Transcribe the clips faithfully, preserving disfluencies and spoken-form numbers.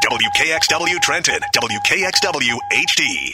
W K X W Trenton, W K X W H D.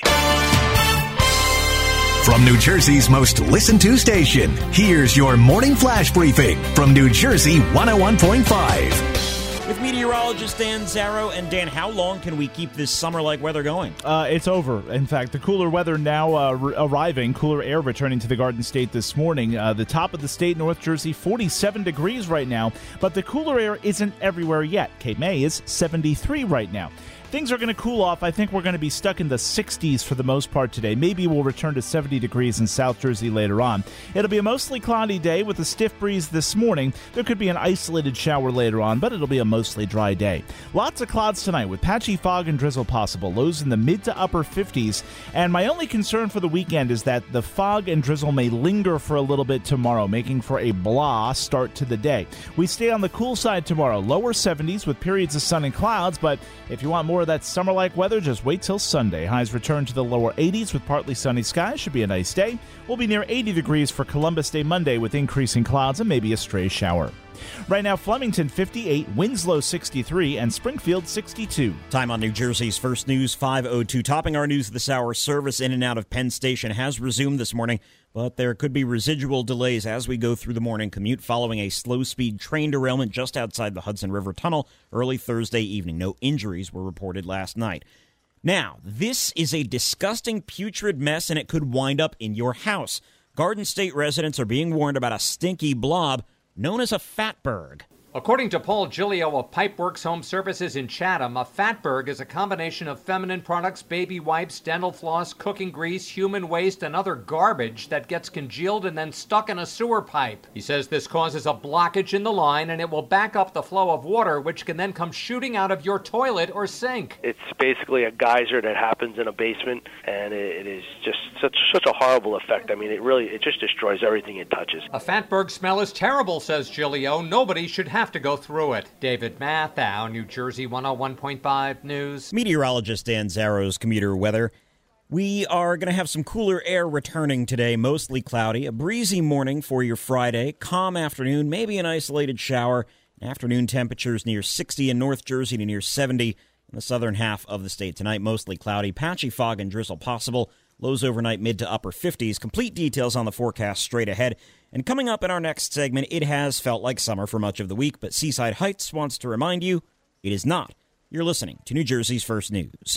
From New Jersey's most listened to station, here's your morning flash briefing from New Jersey one oh one point five. With meteorologist Dan Zarrow. And Dan, how long can we keep this summer-like weather going? Uh, it's over. In fact, the cooler weather now uh, re- arriving, cooler air returning to the Garden State this morning. Uh, the top of the state, North Jersey, forty-seven degrees right now, but the cooler air isn't everywhere yet. Cape May is seventy-three right now. Things are going to cool off. I think we're going to be stuck in the sixties for the most part today. Maybe we'll return to seventy degrees in South Jersey later on. It'll be a mostly cloudy day with a stiff breeze this morning. There could be an isolated shower later on, but it'll be a mostly dry day. Lots of clouds tonight with patchy fog and drizzle possible. Lows in the mid to upper fifties. And my only concern for the weekend is that the fog and drizzle may linger for a little bit tomorrow, making for a blah start to the day. We stay on the cool side tomorrow. Lower seventies with periods of sun and clouds, but if you want more of that summer-like weather, just wait till Sunday. Highs return to the lower eighties with partly sunny skies. Should be a nice day. We'll be near eighty degrees for Columbus Day Monday with increasing clouds and maybe a stray shower. Right now, Flemington fifty-eight, Winslow sixty-three, and Springfield sixty-two. Time on New Jersey's First News five oh two. Topping our news this hour, service in and out of Penn Station has resumed this morning, but there could be residual delays as we go through the morning commute following a slow-speed train derailment just outside the Hudson River Tunnel early Thursday evening. No injuries were reported last night. Now, this is a disgusting, putrid mess, and it could wind up in your house. Garden State residents are being warned about a stinky blob known as a fatberg. According to Paul Giglio of Pipeworks Home Services in Chatham, a fatberg is a combination of feminine products, baby wipes, dental floss, cooking grease, human waste, and other garbage that gets congealed and then stuck in a sewer pipe. He says this causes a blockage in the line and it will back up the flow of water, which can then come shooting out of your toilet or sink. It's basically a geyser that happens in a basement, and it is just such such a horrible effect. I mean, it really, it just destroys everything it touches. A fatberg smell is terrible, says Giglio. Nobody should have to go through it. David Matthau, New Jersey one oh one point five News. Meteorologist Dan Zarrow's commuter weather. We are going to have some cooler air returning today, mostly cloudy. A breezy morning for your Friday. Calm afternoon, maybe an isolated shower. Afternoon temperatures near sixty in North Jersey to near seventy in the southern half of the state. Tonight, mostly cloudy. Patchy fog and drizzle possible. Lows overnight mid to upper fifties. Complete details on the forecast straight ahead. And coming up in our next segment, it has felt like summer for much of the week, but Seaside Heights wants to remind you it is not. You're listening to New Jersey's First News.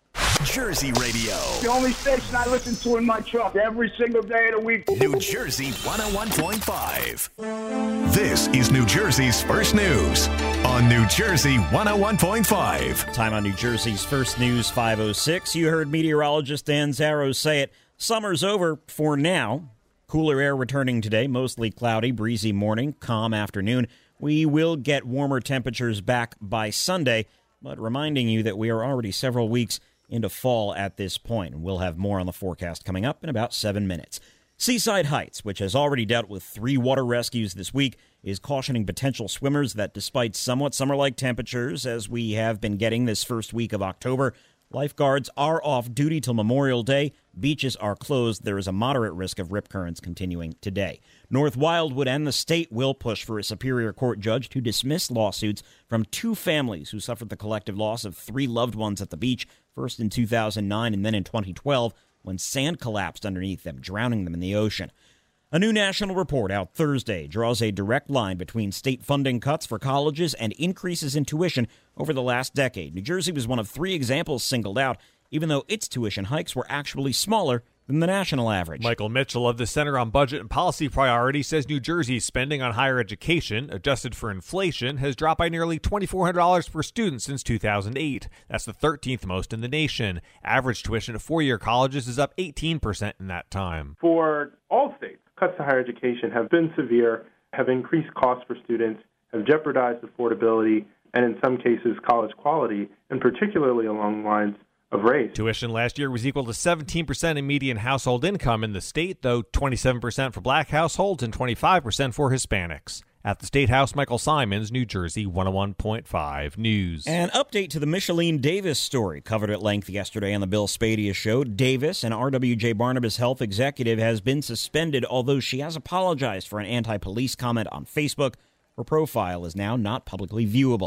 Jersey Radio. The only station I listen to in my truck every single day of the week. New Jersey one oh one point five. This is New Jersey's First News on New Jersey one oh one point five. Time on New Jersey's First News five oh six. You heard meteorologist Dan Zarrow say it. Summer's over for now. Cooler air returning today, mostly cloudy, breezy morning, calm afternoon. We will get warmer temperatures back by Sunday, but reminding you that we are already several weeks into fall at this point, and we'll have more on the forecast coming up in about seven minutes. Seaside Heights, which has already dealt with three water rescues this week, is cautioning potential swimmers that despite somewhat summer-like temperatures, as we have been getting this first week of October, lifeguards are off duty till Memorial Day. Beaches are closed. There is a moderate risk of rip currents continuing today. North Wildwood and the state will push for a Superior Court judge to dismiss lawsuits from two families who suffered the collective loss of three loved ones at the beach, first in two thousand nine and then in twenty twelve, when sand collapsed underneath them, drowning them in the ocean. A new national report out Thursday draws a direct line between state funding cuts for colleges and increases in tuition over the last decade. New Jersey was one of three examples singled out, even though its tuition hikes were actually smaller than the national average. Michael Mitchell of the Center on Budget and Policy Priorities says New Jersey's spending on higher education, adjusted for inflation, has dropped by nearly two thousand four hundred dollars per student since two thousand eight. That's the thirteenth most in the nation. Average tuition at four-year colleges is up eighteen percent in that time. For all states, cuts to higher education have been severe, have increased costs for students, have jeopardized affordability, and in some cases college quality, and particularly along the lines of race. Tuition last year was equal to seventeen percent in median household income in the state, though twenty-seven percent for black households and twenty-five percent for Hispanics. At the State House, Michael Simons, New Jersey one oh one point five News. An update to the Micheline Davis story covered at length yesterday on the Bill Spadea Show. Davis, an R W J Barnabas health executive, has been suspended, although she has apologized for an anti-police comment on Facebook. Her profile is now not publicly viewable.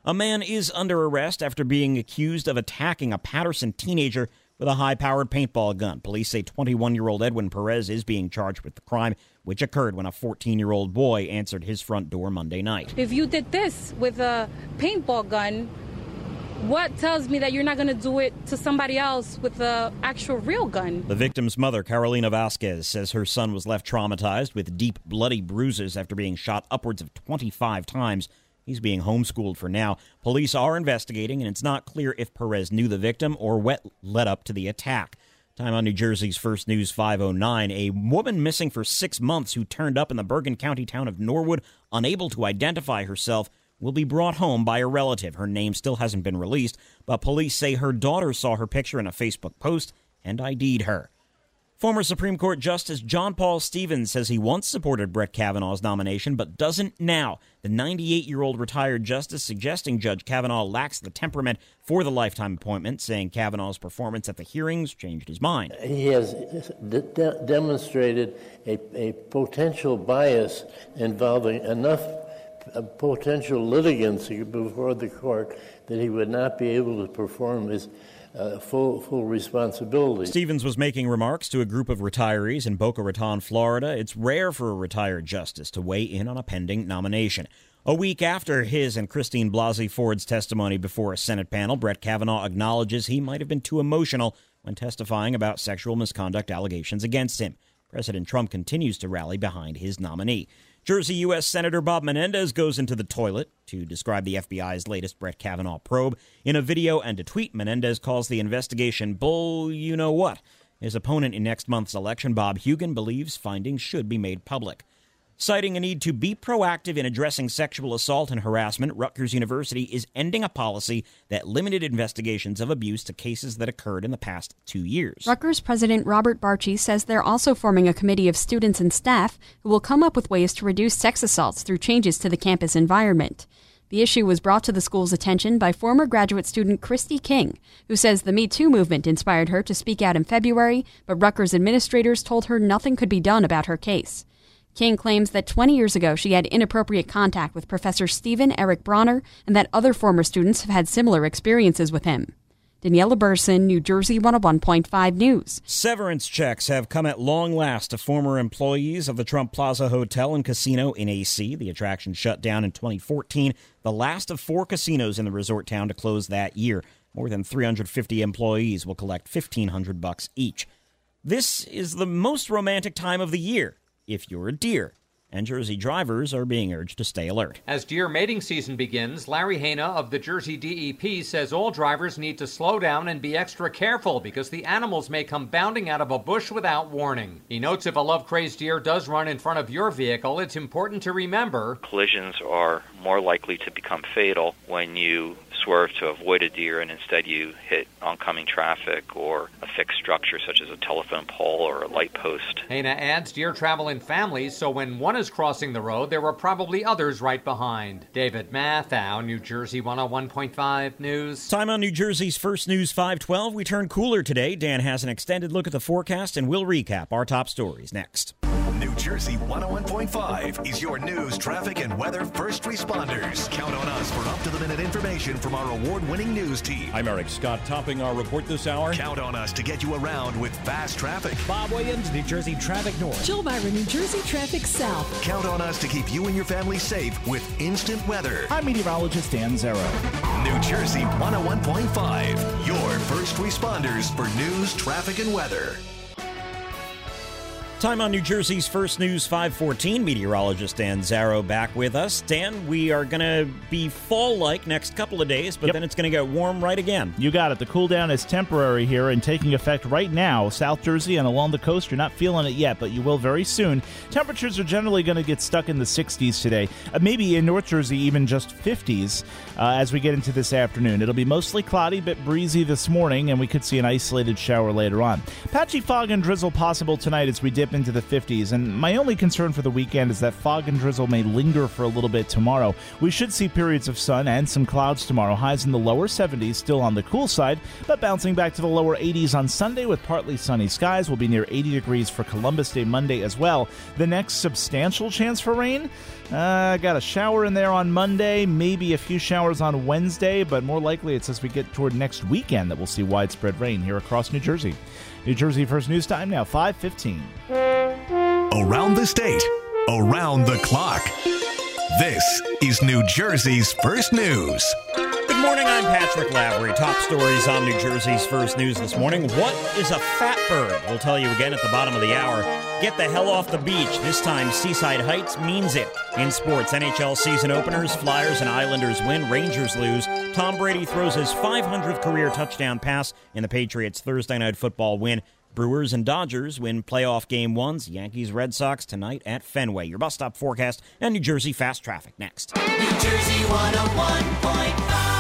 A man is under arrest after being accused of attacking a Patterson teenager with a high-powered paintball gun. Police say twenty-one-year-old Edwin Perez is being charged with the crime, which occurred when a fourteen-year-old boy answered his front door Monday night. If you did this with a paintball gun, what tells me that you're not going to do it to somebody else with the actual real gun? The victim's mother, Carolina Vasquez, says her son was left traumatized with deep, bloody bruises after being shot upwards of twenty-five times. He's being homeschooled for now. Police are investigating, and it's not clear if Perez knew the victim or what led up to the attack. Time on New Jersey's First News five oh nine. A woman missing for six months who turned up in the Bergen County town of Norwood, unable to identify herself, will be brought home by a relative. Her name still hasn't been released, but police say her daughter saw her picture in a Facebook post and I D'd her. Former Supreme Court Justice John Paul Stevens says he once supported Brett Kavanaugh's nomination, but doesn't now. The ninety-eight-year-old retired justice suggesting Judge Kavanaugh lacks the temperament for the lifetime appointment, saying Kavanaugh's performance at the hearings changed his mind. He has de- de- demonstrated a, a potential bias involving enough uh, potential litigants before the court that he would not be able to perform his Uh, full full responsibility. Stevens was making remarks to a group of retirees in Boca Raton, Florida. It's rare for a retired justice to weigh in on a pending nomination. A week after his and Christine Blasey Ford's testimony before a Senate panel, Brett Kavanaugh acknowledges he might have been too emotional when testifying about sexual misconduct allegations against him. President Trump continues to rally behind his nominee. Jersey U S Senator Bob Menendez goes into the toilet to describe the F B I's latest Brett Kavanaugh probe. In a video and a tweet, Menendez calls the investigation bull you-know-what. His opponent in next month's election, Bob Hugin, believes findings should be made public. Citing a need to be proactive in addressing sexual assault and harassment, Rutgers University is ending a policy that limited investigations of abuse to cases that occurred in the past two years. Rutgers President Robert Barchi says they're also forming a committee of students and staff who will come up with ways to reduce sex assaults through changes to the campus environment. The issue was brought to the school's attention by former graduate student Christy King, who says the Me Too movement inspired her to speak out in February, but Rutgers administrators told her nothing could be done about her case. King claims that twenty years ago she had inappropriate contact with Professor Stephen Eric Bronner and that other former students have had similar experiences with him. Daniela Burson, New Jersey one oh one point five News. Severance checks have come at long last to former employees of the Trump Plaza Hotel and Casino in A C. The attraction shut down in twenty fourteen, the last of four casinos in the resort town to close that year. More than three hundred fifty employees will collect fifteen hundred bucks each. This is the most romantic time of the year if you're a deer, and Jersey drivers are being urged to stay alert. As deer mating season begins, Larry Haina of the Jersey D E P says all drivers need to slow down and be extra careful because the animals may come bounding out of a bush without warning. He notes if a love-crazed deer does run in front of your vehicle, it's important to remember collisions are more likely to become fatal when you swerve to avoid a deer and instead you hit oncoming traffic or a fixed structure such as a telephone pole or a light post. Haina adds deer travel in families, so when one is crossing the road, there are probably others right behind. David Mathau, New Jersey one oh one point five News. Time on New Jersey's First News five twelve. We turn cooler today. Dan has an extended look at the forecast, and we'll recap our top stories next. New Jersey one oh one point five is your news, traffic, and weather first responders. Count on us for up-to-the-minute information from our award-winning news team. I'm Eric Scott, topping our report this hour. Count on us to get you around with fast traffic. Bob Williams, New Jersey Traffic North. Jill Byron, New Jersey Traffic South. Count on us to keep you and your family safe with instant weather. I'm meteorologist Dan Zero. New Jersey one oh one point five, your first responders for news, traffic, and weather. Time on New Jersey's First News five fourteen. Meteorologist Dan Zarrow back with us. Dan, we are going to be fall-like next couple of days, but yep. then it's going to get warm right again. You got it. The cool down is temporary here and taking effect right now. South Jersey and along the coast, you're not feeling it yet, but you will very soon. Temperatures are generally going to get stuck in the sixties today. Uh, maybe in North Jersey, even just fifties uh, as we get into this afternoon. It'll be mostly cloudy, but breezy this morning, and we could see an isolated shower later on. Patchy fog and drizzle possible tonight as we dip dip into the fifties, and my only concern for the weekend is that fog and drizzle may linger for a little bit tomorrow. We should see periods of sun and some clouds tomorrow. Highs in the lower seventies, still on the cool side, but bouncing back to the lower eighties on Sunday with partly sunny skies. Will be near eighty degrees for Columbus Day Monday as well. The next substantial chance for rain? Uh, got a shower in there on Monday, maybe a few showers on Wednesday, but more likely it's as we get toward next weekend that we'll see widespread rain here across New Jersey. New Jersey First News Time now, five fifteen. Around the state, around the clock. This is New Jersey's First News. Good morning, I'm Patrick Lavery. Top stories on New Jersey's First News this morning. What is a fatberg? We'll tell you again at the bottom of the hour. Get the hell off the beach. This time, Seaside Heights means it. In sports, N H L season openers, Flyers and Islanders win, Rangers lose. Tom Brady throws his five hundredth career touchdown pass in the Patriots' Thursday Night Football win. Brewers and Dodgers win playoff game ones. Yankees, Red Sox tonight at Fenway. Your bus stop forecast and New Jersey fast traffic next. New Jersey one oh one point five.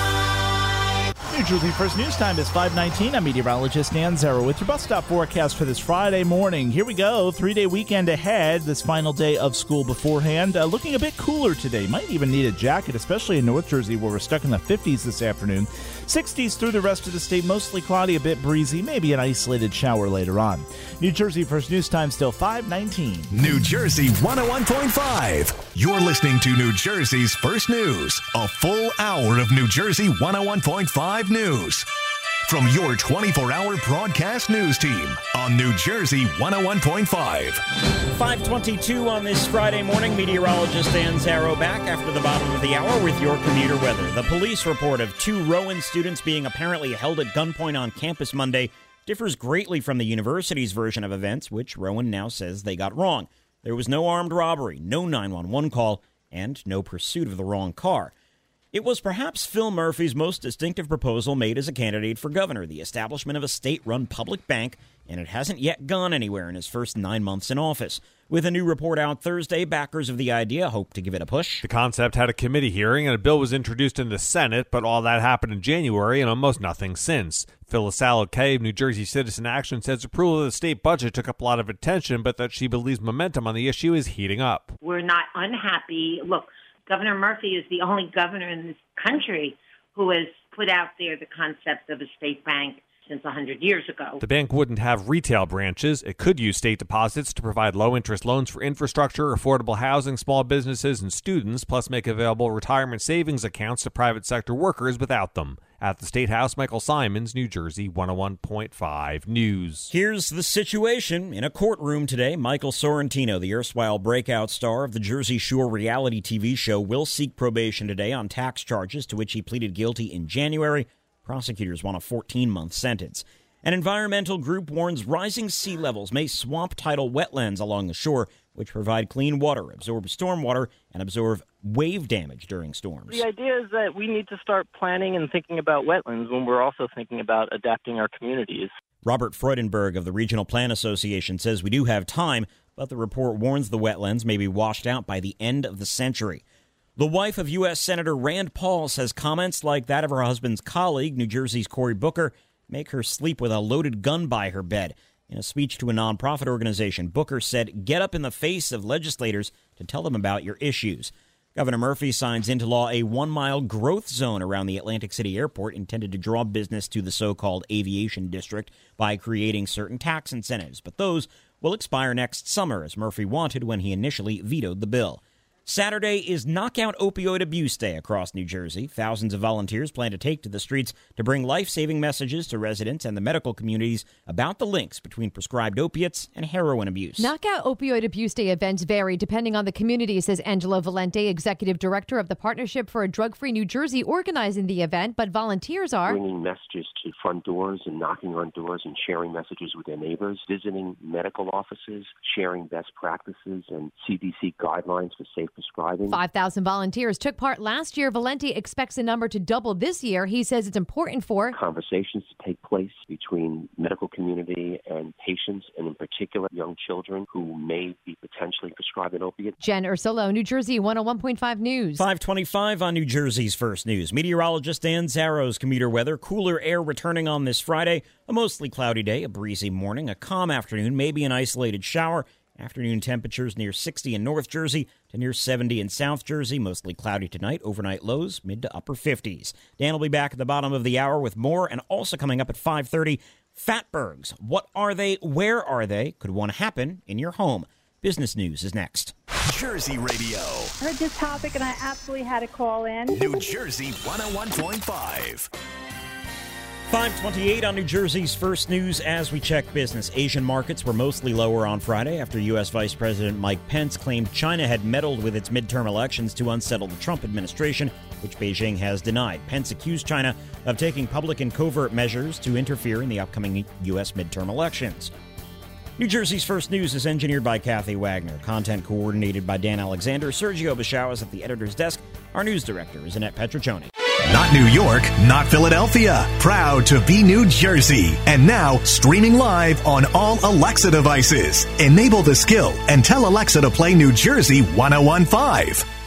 New Jersey First News Time is five nineteen. I'm meteorologist Dan Zero with your bus stop forecast for this Friday morning. Here we go. Three-day weekend ahead. This final day of school beforehand. Uh, looking a bit cooler today. Might even need a jacket, especially in North Jersey where we're stuck in the fifties this afternoon. sixties through the rest of the state. Mostly cloudy, a bit breezy. Maybe an isolated shower later on. New Jersey First News Time still five nineteen. New Jersey one oh one point five. You're listening to New Jersey's First News. A full hour of New Jersey one oh one point five news. From your twenty-four hour broadcast news team on New Jersey one oh one point five. five twenty-two on this Friday morning. Meteorologist Dan Zarrow back after the bottom of the hour with your commuter weather. The police report of two Rowan students being apparently held at gunpoint on campus Monday differs greatly from the university's version of events, which Rowan now says they got wrong. There was no armed robbery, no nine one one call, and no pursuit of the wrong car. It was perhaps Phil Murphy's most distinctive proposal made as a candidate for governor, the establishment of a state-run public bank, and it hasn't yet gone anywhere in his first nine months in office. With a new report out Thursday, backers of the idea hope to give it a push. The concept had a committee hearing and a bill was introduced in the Senate, but all that happened in January and almost nothing since. Phyllis Sallow-Kay of New Jersey Citizen Action says approval of the state budget took up a lot of attention, but that she believes momentum on the issue is heating up. We're not unhappy. Look, Governor Murphy is the only governor in this country who has put out there the concept of a state bank since one hundred years ago. The bank wouldn't have retail branches. It could use state deposits to provide low-interest loans for infrastructure, affordable housing, small businesses, and students, plus make available retirement savings accounts to private sector workers without them. At the State House, Michael Simons, New Jersey one oh one point five News. Here's the situation. In a courtroom today, Michael Sorrentino, the erstwhile breakout star of the Jersey Shore reality T V show, will seek probation today on tax charges to which he pleaded guilty in January. Prosecutors want a fourteen-month sentence. An environmental group warns rising sea levels may swamp tidal wetlands along the shore, which provide clean water, absorb stormwater, and absorb wave damage during storms. The idea is that we need to start planning and thinking about wetlands when we're also thinking about adapting our communities. Robert Freudenberg of the Regional Plan Association says we do have time, but the report warns the wetlands may be washed out by the end of the century. The wife of U S Senator Rand Paul says comments like that of her husband's colleague, New Jersey's Cory Booker, make her sleep with a loaded gun by her bed. In a speech to a nonprofit organization, Booker said, "Get up in the face of legislators to tell them about your issues." Governor Murphy signs into law a one-mile growth zone around the Atlantic City Airport intended to draw business to the so-called aviation district by creating certain tax incentives. But those will expire next summer, as Murphy wanted when he initially vetoed the bill. Saturday is Knockout Opioid Abuse Day across New Jersey. Thousands of volunteers plan to take to the streets to bring life-saving messages to residents and the medical communities about the links between prescribed opiates and heroin abuse. Knockout Opioid Abuse Day events vary depending on the community, says Angela Valente, executive director of the Partnership for a Drug-Free New Jersey, organizing the event, but volunteers are bringing messages to front doors and knocking on doors and sharing messages with their neighbors, visiting medical offices, sharing best practices and C D C guidelines for safe prescribing. five thousand volunteers took part last year. Valente expects the number to double this year. He says it's important for conversations to take place between medical community and patients, and in particular young children who may be potentially prescribed an opiate. Jen Ursulo, New Jersey one oh one point five News. five twenty-five on New Jersey's First News. Meteorologist Dan Zarrow's commuter weather. Cooler air returning on this Friday. A mostly cloudy day, a breezy morning, a calm afternoon, maybe an isolated shower, Afternoon temperatures near sixty in North Jersey to near seventy in South Jersey. Mostly cloudy tonight. Overnight lows mid to upper fifties. Dan will be back at the bottom of the hour with more, and also coming up at five thirty, Fatbergs. What are they? Where are they? Could one happen in your home? Business News is next. Jersey Radio. I heard this topic and I absolutely had to call in. New Jersey one oh one point five. five twenty-eight on New Jersey's First News as we check business. Asian markets were mostly lower on Friday after U S. Vice President Mike Pence claimed China had meddled with its midterm elections to unsettle the Trump administration, which Beijing has denied. Pence accused China of taking public and covert measures to interfere in the upcoming U S midterm elections. New Jersey's First News is engineered by Kathy Wagner. Content coordinated by Dan Alexander. Sergio Bashau is at the editor's desk. Our news director is Annette Petrocioni. Not New York, not Philadelphia. Proud to be New Jersey. And now, streaming live on all Alexa devices. Enable the skill and tell Alexa to play New Jersey one oh one point five.